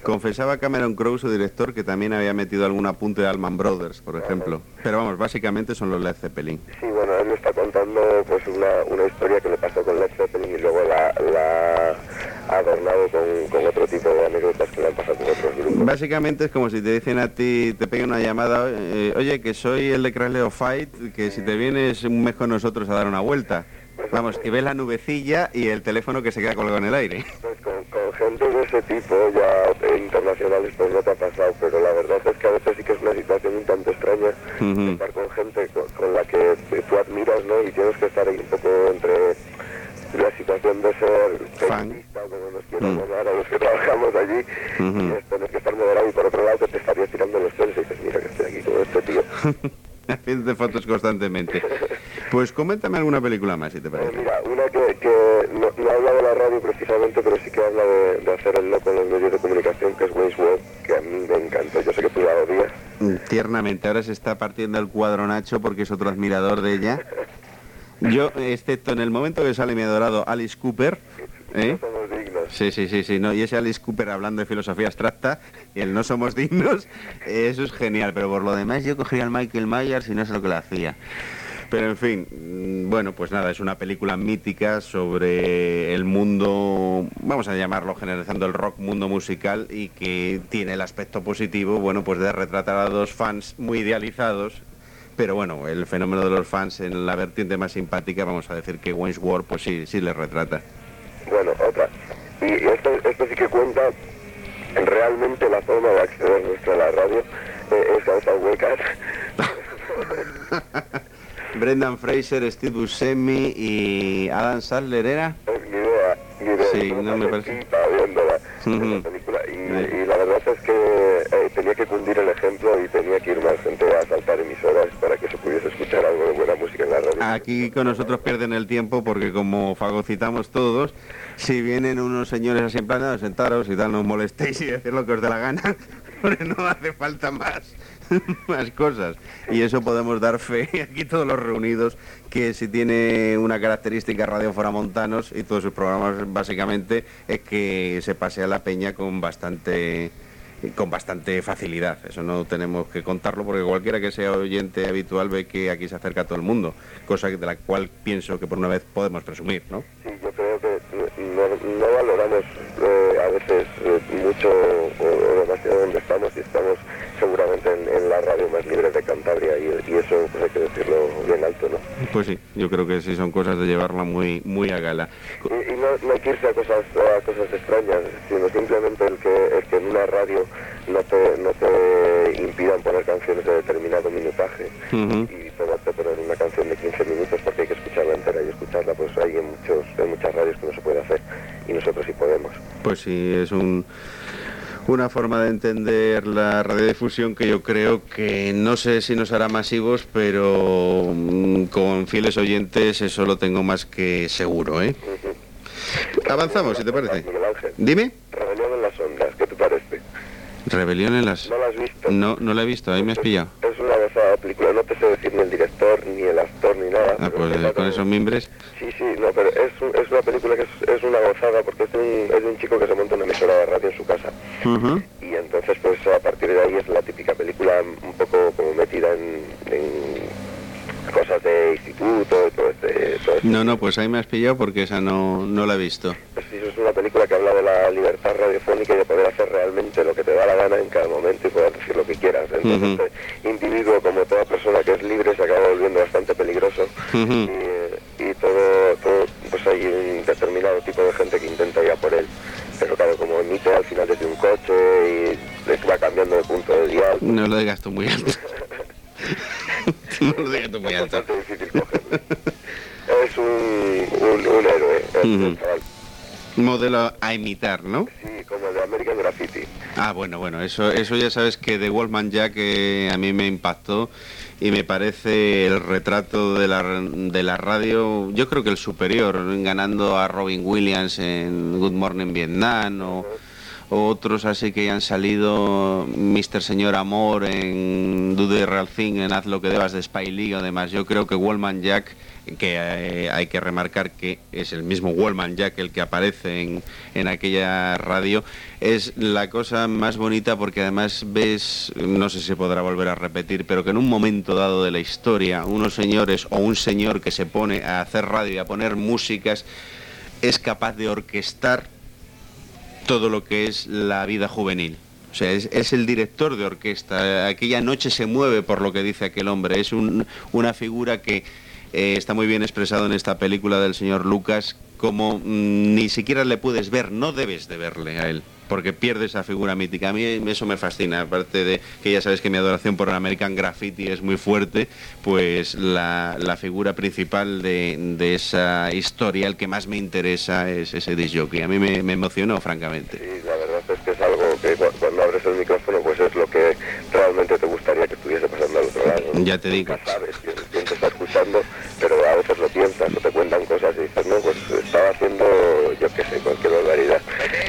Confesaba Cameron Crowe, su director, que también había metido algún apunte de Allman Brothers, por ejemplo. Pero vamos, básicamente son los Led Zeppelin. Sí, bueno, él me está contando pues una historia que le pasó con Led Zeppelin y luego la ha adornado con otro tipo de anécdotas que le han pasado con otros grupos. Básicamente es como si te dicen a ti, te peguen una llamada, oye, que soy el de Cradle of Fight, que si te vienes un mes con nosotros a dar una vuelta. Vamos, y ves la nubecilla y el teléfono que se queda colgado en el aire. Pues con gente de ese tipo, ya internacionales, pues no te ha pasado, pero la verdad es que a veces sí que es una situación un tanto extraña estar con gente con la que tú admiras, ¿no? Y tienes que estar ahí un poco entre la situación de ser periodista, como nos quieren llamar a los que trabajamos allí, y es tener que estar moderado, y por otro lado que te estarías tirando los pelos y dices, mira que estoy aquí con este tío. Haciendo fotos constantemente. Pues coméntame alguna película más, si te parece. Mira, una que no habla de la radio precisamente, pero sí que habla de hacer el loco en los medios de comunicación, que es Wayne's World, que a mí me encanta. Yo sé que tú la odias. Tiernamente, ahora se está partiendo el cuadro Nacho porque es otro admirador de ella. Yo, excepto en el momento que sale mi adorado Alice Cooper, No somos dignos. Sí, no, y ese Alice Cooper hablando de filosofía abstracta y el no somos dignos, eso es genial, pero por lo demás yo cogería al Michael Myers y no sé lo que le hacía. Pero en fin, bueno, pues nada, es una película mítica sobre el mundo, vamos a llamarlo generalizando el rock, mundo musical, y que tiene el aspecto positivo, bueno, pues de retratar a dos fans muy idealizados. Pero bueno, el fenómeno de los fans en la vertiente más simpática, vamos a decir que Wayne's World, pues sí les retrata. Bueno, otra. Y esto sí que cuenta realmente la forma de acceder nuestra a la radio, es cabezas huecas. Brendan Fraser, Steve Buscemi y Adam Sandler, ¿era? Ni idea. Sí, no me parece. Estaba viéndola, esa película, y la verdad es que tenía que cundir el ejemplo y tenía que ir más gente a saltar emisoras para que se pudiese escuchar algo de buena música en la radio. Aquí con nosotros pierden el tiempo porque como fagocitamos todos, si vienen unos señores así en plan, sentaros y tal, no os molestéis y decir lo que os dé la gana, porque no hace falta más cosas. Y eso podemos dar fe aquí todos los reunidos, que si tiene una característica Radio Foramontanos y todos sus programas básicamente es que se pasea la peña con bastante facilidad. Eso no tenemos que contarlo porque cualquiera que sea oyente habitual ve que aquí se acerca todo el mundo, cosa de la cual pienso que por una vez podemos presumir, ¿no? Sí, yo creo que no valoramos a veces mucho o demasiado donde estamos, y estamos seguramente en la radio más libre de Cantabria, y eso pues hay que decirlo bien alto, ¿no? Pues sí, yo creo que sí son cosas de llevarla muy a gala. Y no hay que irse a cosas extrañas, sino simplemente el que en una radio no te impidan poner canciones de determinado minutaje y poderte poner una canción de 15 minutos porque hay que escucharla entera, y escucharla pues hay en muchas radios que no se puede hacer, y nosotros sí podemos. Pues sí, es una forma de entender la radiodifusión que yo creo que no sé si nos hará masivos, pero con fieles oyentes eso lo tengo más que seguro, ¿eh? Avanzamos, si te parece. Dime. Rebelión en las ondas, ¿qué te parece? Rebelión en las... ¿No la has visto? No la he visto, ahí me has pillado. Es una gozada película, no te sé decir ni el director, ni el actor, ni nada. Ah, pues con esos mimbres... Sí, no, pero es una película que es una gozada porque es de un chico que se monta una emisora de radio en su casa. Y entonces, pues a partir de ahí es la típica película un poco como metida en cosas de instituto y todo este. No, pues ahí me has pillado porque esa no la he visto. Pues sí, es una película que habla de la libertad radiofónica y de poder hacer realmente lo que te da la gana en cada momento y poder decir lo que quieras. Entonces, este individuo, como toda persona que es libre, se acaba volviendo bastante peligroso. Y todo, pues hay un determinado tipo de gente que intenta ir a por él. Pero claro, como emite al final desde un coche y le va cambiando de punto de dial. No lo digas tú muy alto. No lo digas tú muy alto. Es bastante difícil cogerlo. Es un héroe, chaval. Modelo a imitar, ¿no? Sí, como de American Graffiti. Ah, bueno, eso ya sabes que The Wolfman Jack a mí me impactó y me parece el retrato de la radio, yo creo que el superior, ganando a Robin Williams en Good Morning Vietnam o otros así que hayan salido, Mr. Señor Amor en Do the Real Thing, en Haz lo que debas de Spike Lee o demás. Yo creo que Wallman Jack, que hay que remarcar que es el mismo Wallman Jack el que aparece en aquella radio, es la cosa más bonita, porque además ves, no sé si se podrá volver a repetir, pero que en un momento dado de la historia, unos señores o un señor que se pone a hacer radio y a poner músicas es capaz de orquestar todo lo que es la vida juvenil. O sea, es el director de orquesta. Aquella noche se mueve por lo que dice aquel hombre. Es una figura que está muy bien expresado en esta película del señor Lucas, como ni siquiera le puedes ver, no debes de verle a él, porque pierde esa figura mítica. A mí eso me fascina, aparte de que ya sabes que mi adoración por el American Graffiti es muy fuerte, pues la figura principal de esa historia, el que más me interesa es ese disc jockey. A mí me emocionó, francamente. Sí, la verdad es que es algo que cuando abres el micrófono pues es lo que realmente te gustaría que estuviese pasando al otro lado, ¿no? Ya te digo. Nunca sabes quién te está escuchando, pero a veces lo piensas o te cuentan cosas y dices, no, pues estaba haciendo, yo qué sé, cualquier barbaridad.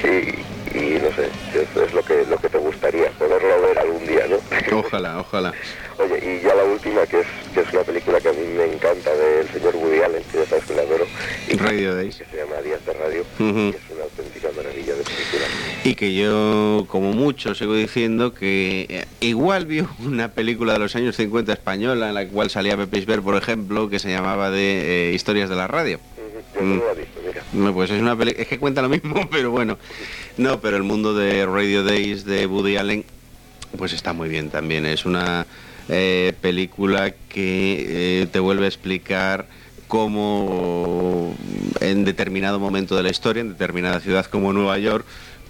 Y no sé, es lo que te gustaría, poderlo ver algún día, ¿no? Ojalá, ojalá. Oye, y ya la última, que es una película que a mí me encanta, del señor Woody Allen, que ya sabes que la adoro, Radio Days. que se llama Días de Radio, y es una auténtica maravilla de película. Y que yo, como mucho, sigo diciendo que igual vio una película de los años 50 española, en la cual salía Pepe Isbert, por ejemplo, que se llamaba de Historias de la Radio. Yo no lo he visto, mira. No, pues es una película, es que cuenta lo mismo, pero bueno. No, pero el mundo de Radio Days de Woody Allen, pues está muy bien también. Es una película que te vuelve a explicar cómo en determinado momento de la historia, en determinada ciudad como Nueva York,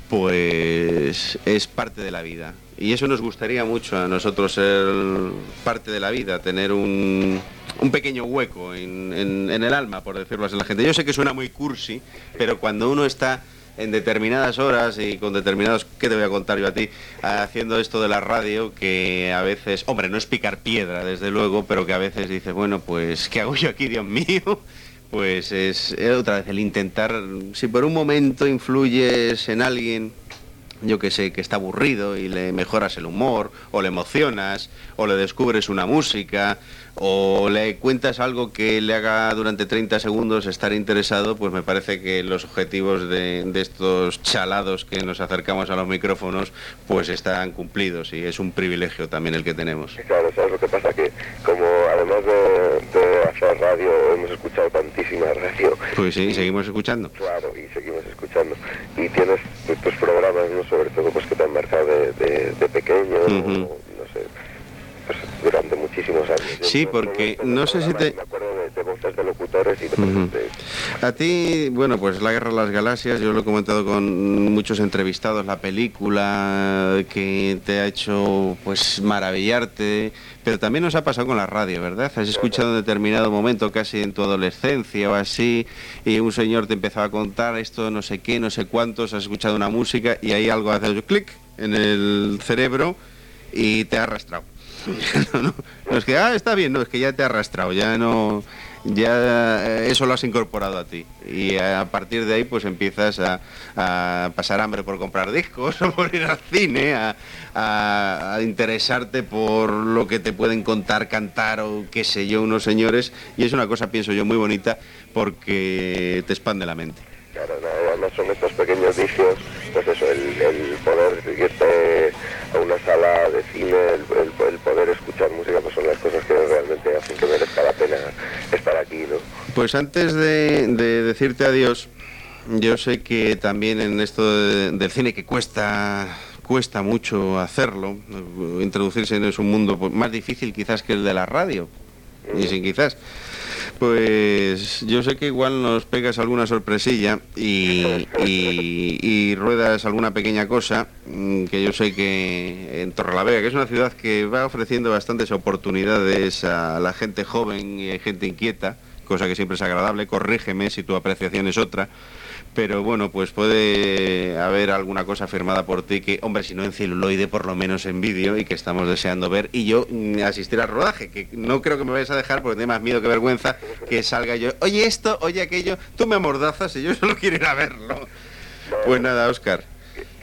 pues es parte de la vida. Y eso nos gustaría mucho a nosotros, ser parte de la vida, tener un pequeño hueco en el alma, por decirlo así, la gente. Yo sé que suena muy cursi, pero cuando uno está en determinadas horas y con determinados, ¿qué te voy a contar yo a ti? Haciendo esto de la radio, que a veces, hombre, no es picar piedra, desde luego, pero que a veces dices, bueno, pues, ¿qué hago yo aquí, Dios mío? Pues es otra vez el intentar, si por un momento influyes en alguien, yo que sé, que está aburrido y le mejoras el humor, o le emocionas, o le descubres una música, o le cuentas algo que le haga durante 30 segundos estar interesado, pues me parece que los objetivos de estos chalados que nos acercamos a los micrófonos pues están cumplidos, y es un privilegio también el que tenemos. Claro, ¿sabes lo que pasa? Que como además de hacer radio, hemos escuchado tantísima radio. Pues sí, seguimos escuchando. Claro, y seguimos escuchando. Y tienes tus programas, ¿no? Sobre todo pues que te han marcado de pequeño, no sé, pues durante muchísimos años. Sí, porque no sé si te... Me acuerdo de voces de locutores y de... A ti, bueno, pues La Guerra de las Galaxias, yo lo he comentado con muchos entrevistados, la película que te ha hecho pues maravillarte, pero también nos ha pasado con la radio, ¿verdad? Has escuchado en determinado momento, casi en tu adolescencia o así, y un señor te empezaba a contar esto, no sé qué, no sé cuántos, has escuchado una música y ahí algo hace clic en el cerebro y te ha arrastrado. No es que, está bien, no, es que ya te ha arrastrado, ya no, ya eso lo has incorporado a ti, y a partir de ahí pues empiezas a pasar hambre por comprar discos o por ir al cine, a interesarte por lo que te pueden contar, cantar o qué sé yo, unos señores, y es una cosa, pienso yo, muy bonita, porque te expande la mente. Claro, no, además son estos pequeños vicios, pues eso, el poder irte a una sala de cine, el poder escuchar música, pues son las cosas que realmente hacen que merezca la pena estar aquí, ¿no? Pues antes de decirte adiós, yo sé que también en esto del cine, que cuesta mucho hacerlo, introducirse en un mundo pues, más difícil quizás que el de la radio, y sin quizás, pues yo sé que igual nos pegas alguna sorpresilla y ruedas alguna pequeña cosa, que yo sé que en Torrelavega, que es una ciudad que va ofreciendo bastantes oportunidades a la gente joven y gente inquieta, cosa que siempre es agradable. Corrígeme si tu apreciación es otra, pero bueno, pues puede haber alguna cosa firmada por ti que, hombre, si no en celuloide, por lo menos en vídeo, y que estamos deseando ver, y yo asistir al rodaje, que no creo que me vayas a dejar, porque tengo más miedo que vergüenza que salga yo, oye esto, oye aquello, tú me amordazas y yo solo quiero ir a verlo. Pues nada, Óscar. Que Miguel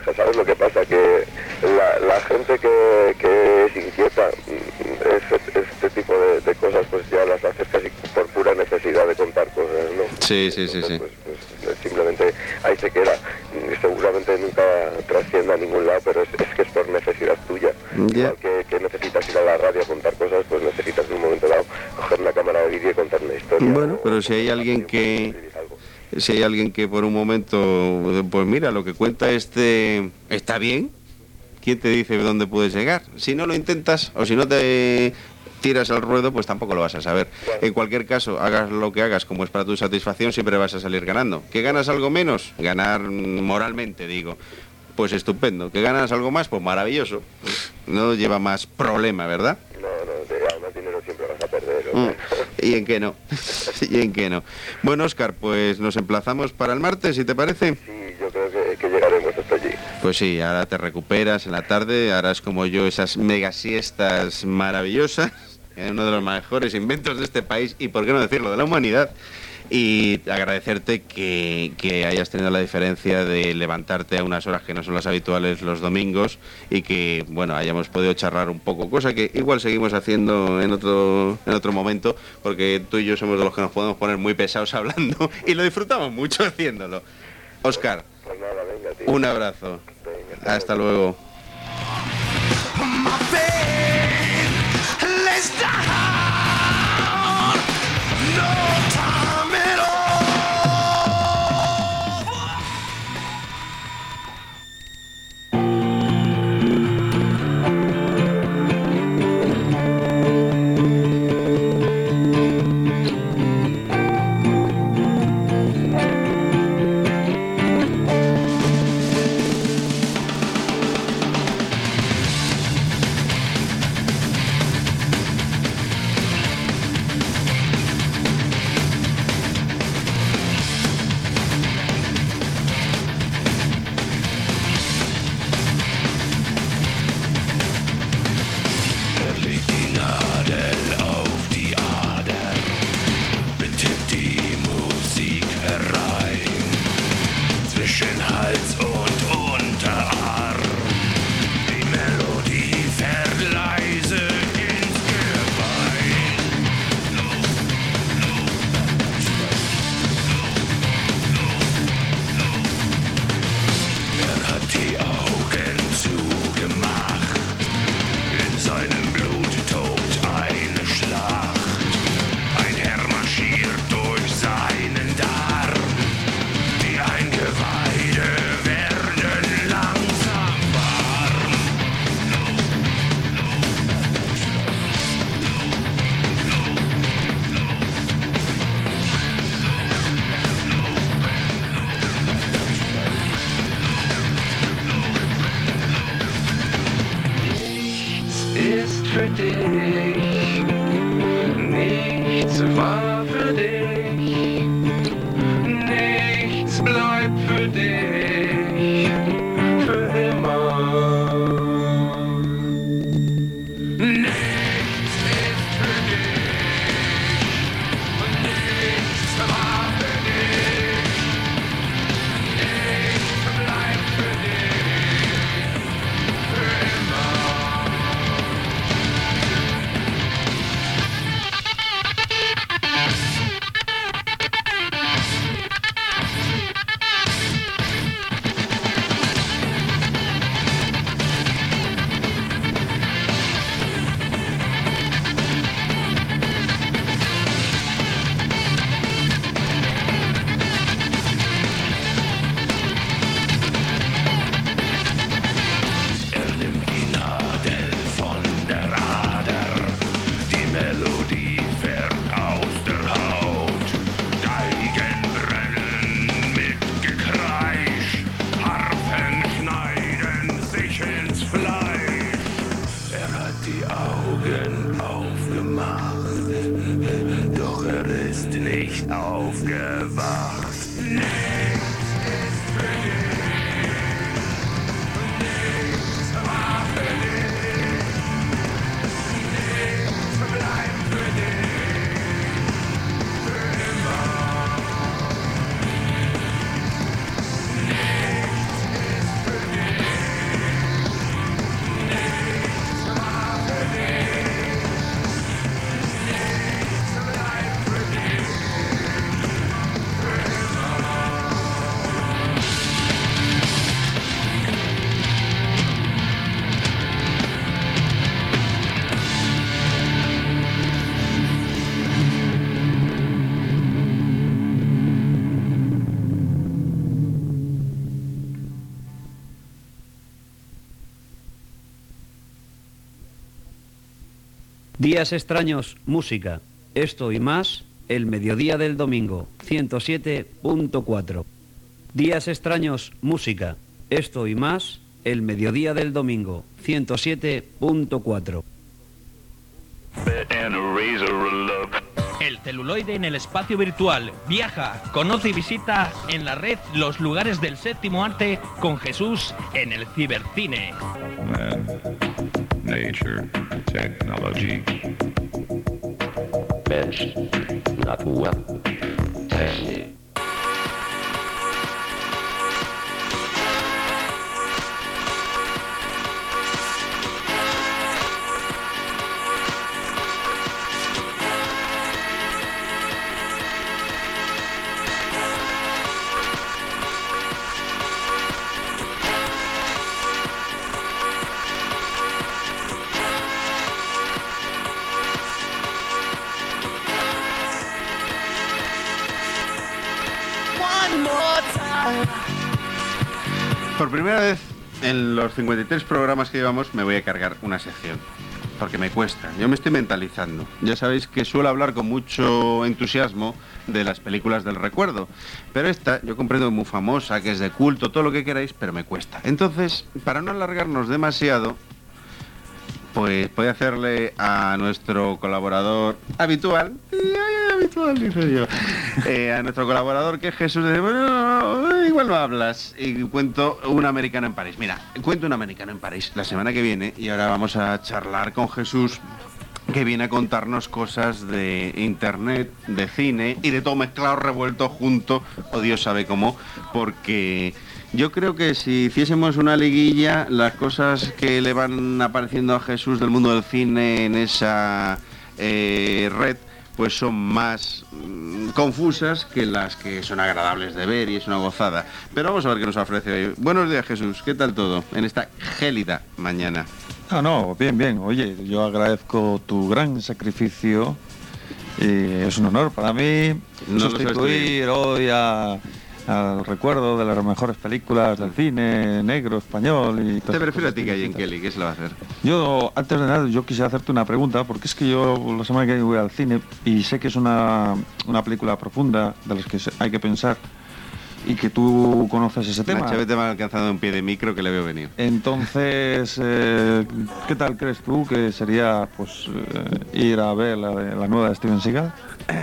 ¿sabes lo que pasa? Que la gente que es inquieta, este tipo de cosas pues ya las hace casi por pura necesidad de contar cosas, ¿no? Sí. Pues, simplemente ahí se queda. Seguramente nunca trascienda a ningún lado, pero es que es por necesidad tuya. Ya. Igual que necesitas ir a la radio a contar cosas, pues necesitas en un momento dado coger una cámara de vídeo y contar una historia. Bueno, pero si hay alguien que por un momento, pues mira, lo que cuenta está bien, ¿quién te dice dónde puedes llegar? Si no lo intentas o si no te tiras al ruedo, pues tampoco lo vas a saber. En cualquier caso, hagas lo que hagas, como es para tu satisfacción, siempre vas a salir ganando. ¿Que ganas algo menos? Ganar moralmente, digo. Pues estupendo. ¿Que ganas algo más? Pues maravilloso. No lleva más problema, ¿verdad? No, además dinero siempre vas a perder. ¿No? ¿Y en qué no? ¿Y en qué no? Bueno, Óscar, pues nos emplazamos para el martes, si te parece. Sí, yo creo que llegaremos hasta allí. Pues sí, ahora te recuperas en la tarde, harás como yo esas mega siestas maravillosas, uno de los mejores inventos de este país y, por qué no decirlo, de la humanidad. Y agradecerte que hayas tenido la diferencia de levantarte a unas horas que no son las habituales los domingos y que, bueno, hayamos podido charlar un poco, cosa que igual seguimos haciendo en otro momento, porque tú y yo somos de los que nos podemos poner muy pesados hablando y lo disfrutamos mucho haciéndolo. Óscar, Pues nada, venga, tío. un abrazo. Venga, Hasta luego. für dich, nichts war für dich, nichts bleibt für dich, für immer. Nichts ist für dich, und nichts war für dich, nichts bleibt für dich, für immer. Doch er ist nicht aufgewacht. Nichts ist für dich, nichts war für dich, nichts bleibt für dich, für immer. Nichts ist für dich. Días extraños, música. Esto y más, el mediodía del domingo, 107.4. Días extraños, música. Esto y más, el mediodía del domingo, 107.4. El celuloide en el espacio virtual. Viaja, conoce y visita en la red los lugares del séptimo arte con Jesús en el cibercine. Man, nature, technology. Mensch, Natur, Technik. Por primera vez en los 53 programas que llevamos me voy a cargar una sección, porque me cuesta, yo me estoy mentalizando. Ya sabéis que suelo hablar con mucho entusiasmo de las películas del recuerdo, pero esta yo comprendo que es muy famosa, que es de culto, todo lo que queráis, pero me cuesta. Entonces, para no alargarnos demasiado, pues voy a hacerle a nuestro colaborador habitual, dice yo, a nuestro colaborador que es Jesús, dice, bueno, igual no hablas, y cuento un americano en París. Mira, cuento un americano en París la semana que viene, y ahora vamos a charlar con Jesús, que viene a contarnos cosas de internet, de cine y de todo mezclado, revuelto, junto, o Dios sabe cómo, porque yo creo que si hiciésemos una liguilla, las cosas que le van apareciendo a Jesús del mundo del cine en esa red, pues son más confusas que las que son agradables de ver, y es una gozada. Pero vamos a ver qué nos ofrece hoy. Buenos días, Jesús, ¿qué tal todo en esta gélida mañana? No, bien, bien. Oye, yo agradezco tu gran sacrificio y es un honor para mí sustituir hoy al recuerdo de las mejores películas del cine negro, español y... Te prefiero a ti que a Jane Kelly, ¿qué se lo va a hacer? Yo, antes de nada, yo quisiera hacerte una pregunta, porque es que yo la semana que viene voy al cine y sé que es una película profunda de las que hay que pensar y que tú conoces ese tema. Nacho, te me ha alcanzado un pie de micro que le veo venir. Entonces, ¿qué tal crees tú que sería pues ir a ver la nueva de Steven Seagal?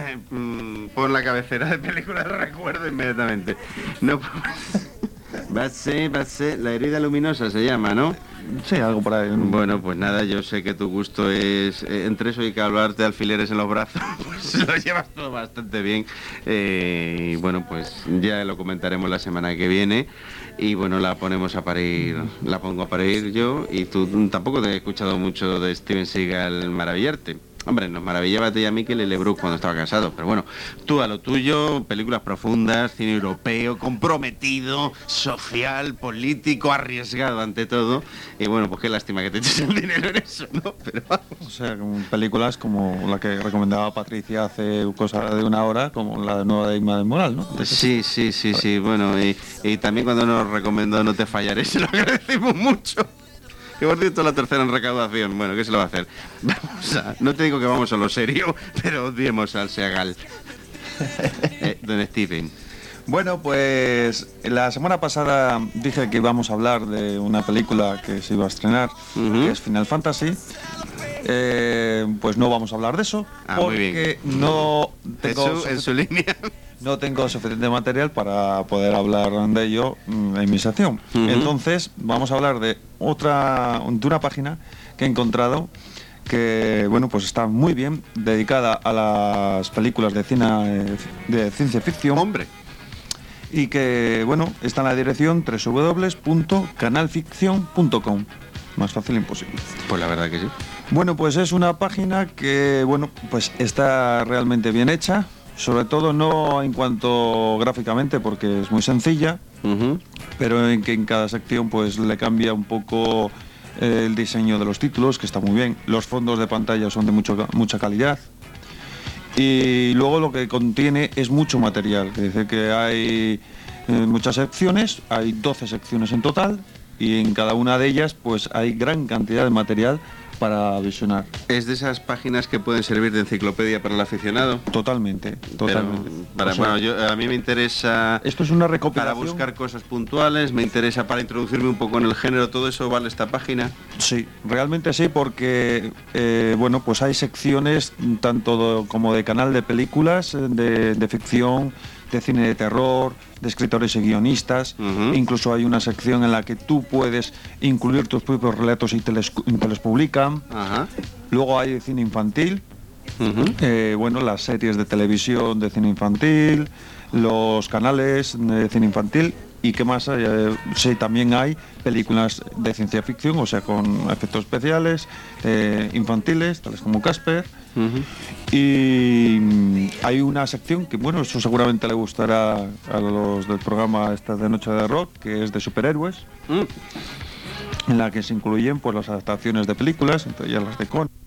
Pon la cabecera de película de recuerdo inmediatamente. No, va a ser La herida luminosa se llama, ¿no? Sí, algo por ahí. Bueno, pues nada, yo sé que tu gusto es entre eso y que hablarte de alfileres en los brazos, pues lo llevas todo bastante bien. Y bueno, pues ya lo comentaremos la semana que viene. Y bueno, la ponemos a parir, la pongo a parir yo, y tú tampoco te he escuchado mucho de Steven Seagal maravillarte. Hombre, nos maravillaba a ti y a Mikel y Lebrun cuando estaba casado, pero bueno, tú a lo tuyo, películas profundas, cine europeo, comprometido, social, político, arriesgado ante todo, y bueno, pues qué lástima que te eches el dinero en eso, ¿no? Pero vamos. O sea, películas como la que recomendaba Patricia hace cosa de una hora, como la nueva de Inma del Moral, ¿no? Sí, bueno, y también cuando nos recomendó No te fallaré, se lo agradecemos mucho. Que por cierto, la tercera en recaudación. Bueno, ¿qué se lo va a hacer? No te digo que vamos a lo serio, pero odiemos al Seagal. Don Steven. Bueno, pues la semana pasada dije que íbamos a hablar de una película que se iba a estrenar, que es Final Fantasy. Pues no vamos a hablar de eso, porque no tengo... en su línea... No tengo suficiente material para poder hablar de ello en mi sección. Entonces vamos a hablar de una página que he encontrado que, bueno, pues está muy bien dedicada a las películas de ciencia ficción. ¡Hombre! Y que, bueno, está en la dirección www.canalficcion.com. Más fácil imposible. Pues la verdad que sí. Bueno, pues es una página que, bueno, pues está realmente bien hecha. Sobre todo no en cuanto gráficamente, porque es muy sencilla, pero en que en cada sección pues le cambia un poco el diseño de los títulos, que está muy bien. Los fondos de pantalla son de mucha calidad. Y luego lo que contiene es mucho material, que dice que hay muchas secciones, hay 12 secciones en total, y en cada una de ellas pues hay gran cantidad de material para visionar. ¿Es de esas páginas que pueden servir de enciclopedia para el aficionado? Totalmente. A mí me interesa... Esto es una recopilación. Para buscar cosas puntuales, me interesa para introducirme un poco en el género, ¿todo eso vale esta página? Sí, realmente sí, porque pues hay secciones tanto como de canal de películas, de ficción, de cine de terror, de escritores y guionistas. Incluso hay una sección en la que tú puedes incluir tus propios relatos y te los publican. Luego hay cine infantil, las series de televisión de cine infantil, los canales de cine infantil. ¿Y qué más hay? Sí, también hay películas de ciencia ficción, o sea, con efectos especiales, infantiles, tales como Casper. Y hay una sección que, eso seguramente le gustará a los del programa esta de Noche de Rock, que es de superhéroes, en la que se incluyen pues las adaptaciones de películas, entre ellas las de Conan.